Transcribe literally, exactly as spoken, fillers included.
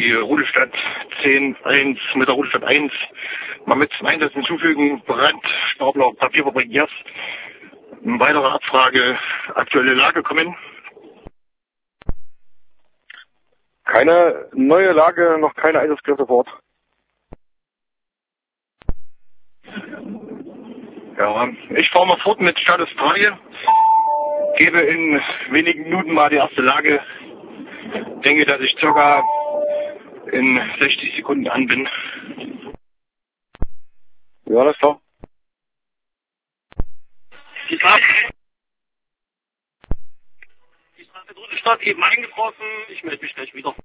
die Rudelstadt zehn eins mit der Rudelstadt eins mal mit zum Einsatz hinzufügen. Brand, Staublauf, Papierfabrik Gers. Eine weitere Abfrage, aktuelle Lage kommen. Keine neue Lage, noch keine Einsatzkräfte vor Ort. Ja, ich fahre mal fort mit Status drei. Gebe in wenigen Minuten mal die erste Lage. Denke, dass ich circa in sechzig Sekunden an bin. Ja, alles klar. Die Straße, die Straße Stadt eben eingefrossen. Ich melde mich gleich wieder.